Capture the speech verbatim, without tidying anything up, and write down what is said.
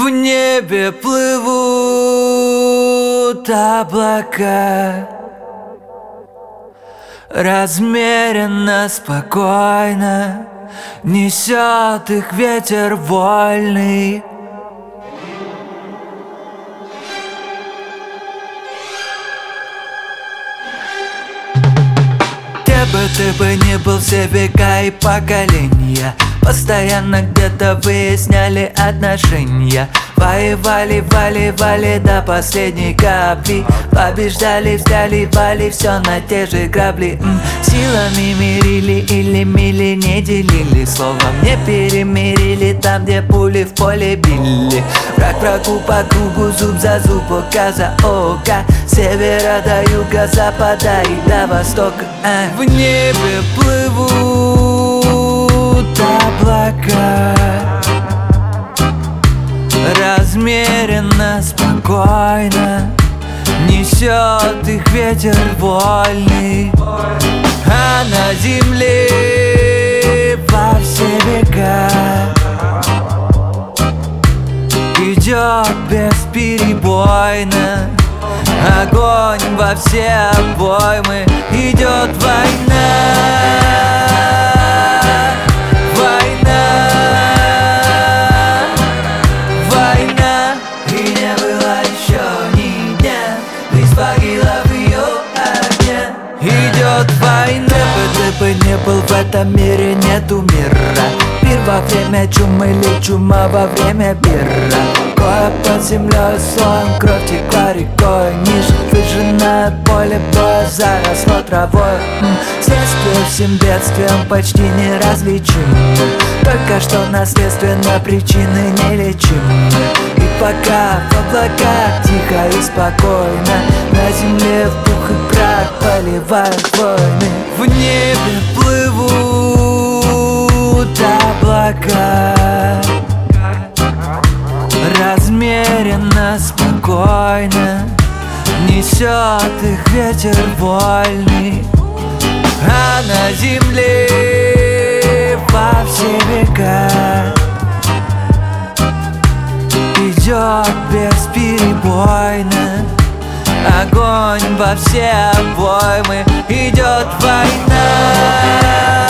небе плывут облака, размеренно, спокойно несет их ветер вольный. Где бы ты бы ни был, все века и поколения постоянно где-то выясняли отношения. Воевали, воевали до последней капли, побеждали, взяли все на те же грабли. М-м, силами мирили или мили не делили, словом не перемирили там, где пули в поле били. Враг врагу по кругу, зуб за зуб, око за око, с севера до юга, запада и до востока. а. В небе плывут облака, размеренно, спокойно несет их ветер вольный. А на земле во все века идет бесперебойно огонь во все обоймы. Идет война, война, война. И не было еще ни дня без погибла в ее огне. Идет война. Где бы ты бы не был в этом мире, нету мира. Мир во время чумы или чума во время пира. Кое под землей слоем, кровь текла рекой. Ниже выжженное поле боя заросло травой. М-м, следствие всем бедствиям почти неразличимы. Только что наследственно причины нелечимы. И пока в облаках тихо и спокойно на земле в пух и прах поливают войны. В небе плывут облака, размеренно, спокойно несет их ветер вольный. А на земле во все века идет бесперебойно огонь во все обоймы. Идет война.